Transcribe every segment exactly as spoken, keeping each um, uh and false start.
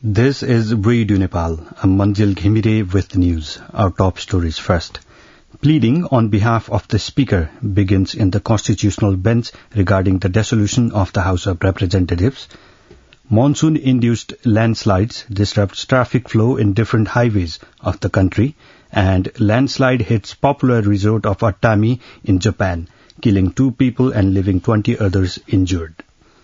This is Radio Nepal. I'm Manjil Ghimire with the news. Our top stories first. Pleading on behalf of the Speaker begins in the Constitutional Bench regarding the dissolution of the House of Representatives. Monsoon-induced landslides disrupts traffic flow in different highways of the country, and landslide hits popular resort of Atami in Japan, killing two people and leaving twenty others injured.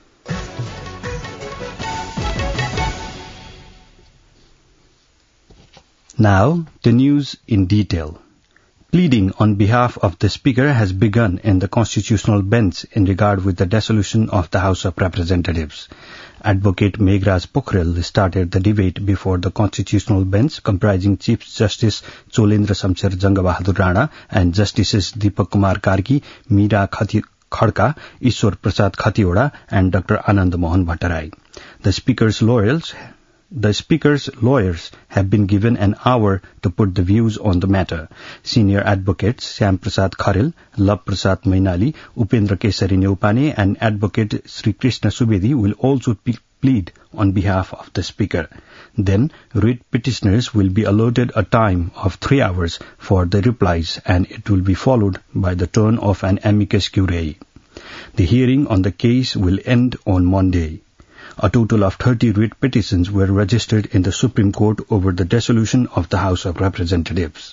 Now, the news in detail. Pleading on behalf of the Speaker has begun in the Constitutional Bench in regard with the dissolution of the House of Representatives. Advocate Meghraj Pokhrel started the debate before the Constitutional Bench comprising Chief Justice Cholendra Shamsher Jangabahadur Rana and Justices Deepak Kumar Karki, Meera Khadka, Ishwar Prasad Khatiwada and Doctor Anand Mohan Bhattarai. The Speaker's lawyers The Speaker's lawyers have been given an hour to put the views on the matter. Senior advocates Syam Prasad Kharil, Love Prasad Mainali, Upendra Kesari Neupane and Advocate Sri Krishna Subedi will also plead on behalf of the Speaker. Then, writ petitioners will be allotted a time of three hours for the replies and it will be followed by the turn of an amicus curiae. The hearing on the case will end on Monday. A total of thirty writ petitions were registered in the Supreme Court over the dissolution of the House of Representatives.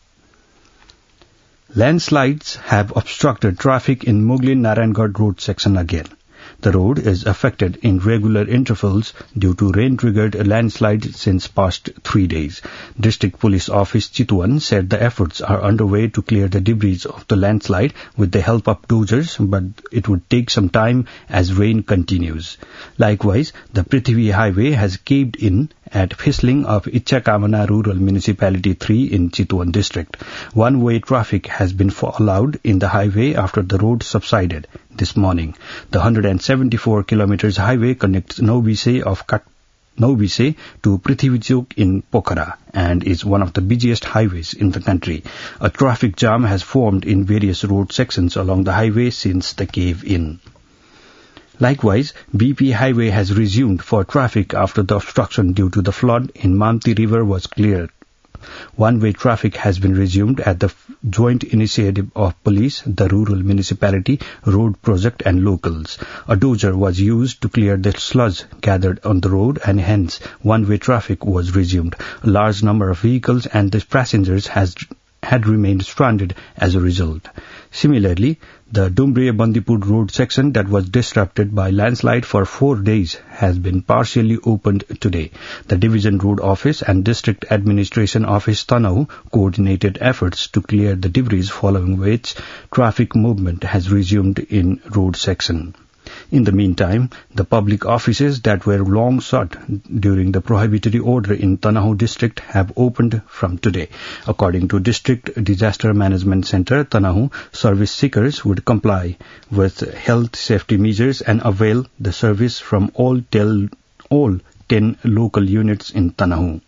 Landslides have obstructed traffic in Muglin Narayangarh Road section again. The road is affected in regular intervals due to rain-triggered landslides since past three days. District Police Office Chitwan said the efforts are underway to clear the debris of the landslide with the help of dozers, but it would take some time as rain continues. Likewise, the Prithvi Highway has caved in at Fisling of Ichakamana Rural Municipality three in Chitwan District. One-way traffic has been allowed in the highway after the road subsided this morning. The one hundred seventy-four kilometers highway connects Naubise of Kat Naubise to Prithvichok in Pokhara and is one of the busiest highways in the country. A traffic jam has formed in various road sections along the highway since the cave-in. Likewise, B P Highway has resumed for traffic after the obstruction due to the flood in Mamti River was cleared. One-way traffic has been resumed at the joint initiative of police, the rural municipality, road project and locals. A dozer was used to clear the sludge gathered on the road and hence one-way traffic was resumed. A large number of vehicles and the passengers has had remained stranded as a result. Similarly, the Dumbriya-Bandipur road section that was disrupted by landslide for four days has been partially opened today. The Division Road Office and District Administration Office Tanahu coordinated efforts to clear the debris, following which traffic movement has resumed in road section. In the meantime, the public offices that were long shut during the prohibitory order in Tanahu district have opened from today. According to District Disaster Management Center, Tanahu, service seekers would comply with health safety measures and avail the service from all, tel- all ten local units in Tanahu.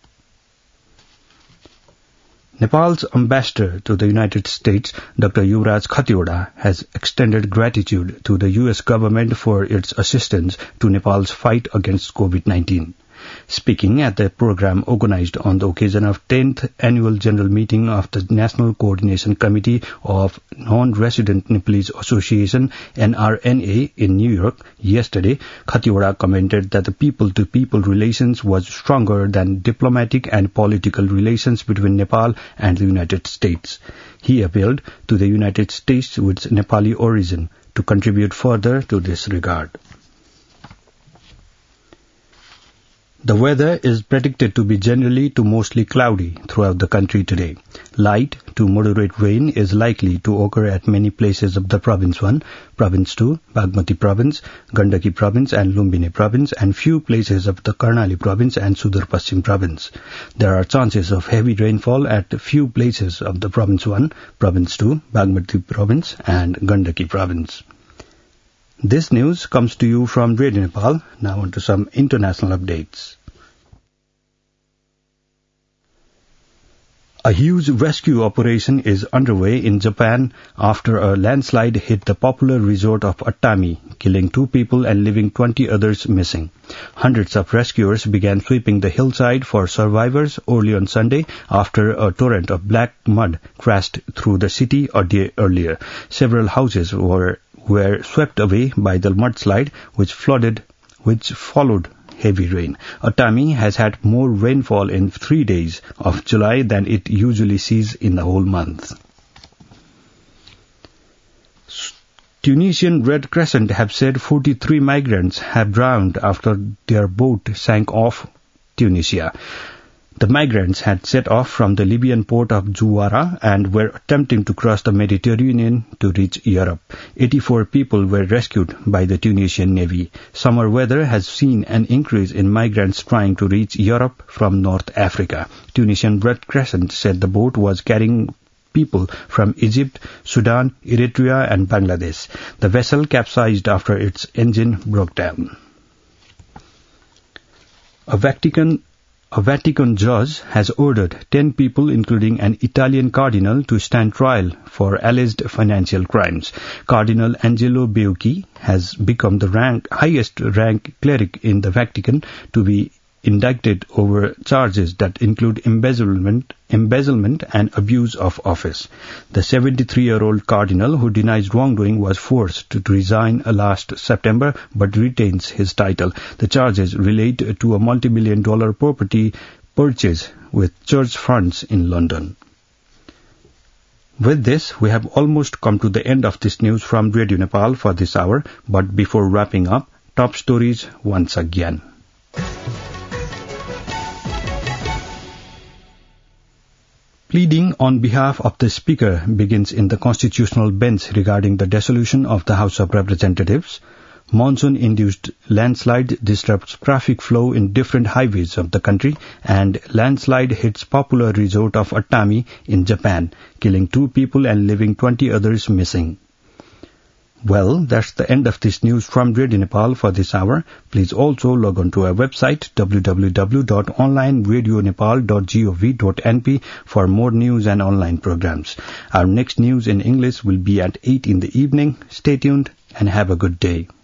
Nepal's ambassador to the United States, Doctor Yuvraj Khatiwada, has extended gratitude to the U S government for its assistance to Nepal's fight against COVID nineteen. Speaking at the program organized on the occasion of tenth Annual General Meeting of the National Coordination Committee of Non-Resident Nepalese Association, N R N A, in New York yesterday, Khatiwada commented that the people-to-people relations was stronger than diplomatic and political relations between Nepal and the United States. He appealed to the United States with Nepali origin to contribute further to this regard. The weather is predicted to be generally to mostly cloudy throughout the country today. Light to moderate rain is likely to occur at many places of the Province one, Province two, Bagmati Province, Gandaki Province and Lumbini Province, and few places of the Karnali Province and Sudar Paschim Province. There are chances of heavy rainfall at few places of the Province one, Province two, Bagmati Province and Gandaki Province. This news comes to you from Radio Nepal. Now on to some international updates. A huge rescue operation is underway in Japan after a landslide hit the popular resort of Atami, killing two people and leaving twenty others missing. Hundreds of rescuers began sweeping the hillside for survivors early on Sunday after a torrent of black mud crashed through the city a day earlier. Several houses were, were swept away by the mudslide, which flooded, which followed heavy rain. Atami has had more rainfall in three days of July than it usually sees in the whole month. Tunisian Red Crescent have said forty-three migrants have drowned after their boat sank off Tunisia. The migrants had set off from the Libyan port of Zuwara and were attempting to cross the Mediterranean to reach Europe. eighty-four people were rescued by the Tunisian Navy. Summer weather has seen an increase in migrants trying to reach Europe from North Africa. Tunisian Red Crescent said the boat was carrying people from Egypt, Sudan, Eritrea and Bangladesh. The vessel capsized after its engine broke down. A Vatican A Vatican judge has ordered ten people, including an Italian cardinal, to stand trial for alleged financial crimes. Cardinal Angelo Beucchi has become the rank, highest rank cleric in the Vatican to be indicted over charges that include embezzlement, embezzlement and abuse of office. The seventy-three-year-old cardinal, who denies wrongdoing, was forced to resign last September but retains his title. The charges relate to a multi-million dollar property purchase with church funds in London. With this, we have almost come to the end of this news from Radio Nepal for this hour, but before wrapping up, top stories once again. Pleading on behalf of the Speaker begins in the constitutional bench regarding the dissolution of the House of Representatives. Monsoon-induced landslide disrupts traffic flow in different highways of the country, and landslide hits popular resort of Atami in Japan, killing two people and leaving twenty others missing. Well, that's the end of this news from Radio Nepal for this hour. Please also log on to our website w w w dot online radio nepal dot gov dot n p for more news and online programs. Our next news in English will be at eight in the evening. Stay tuned and have a good day.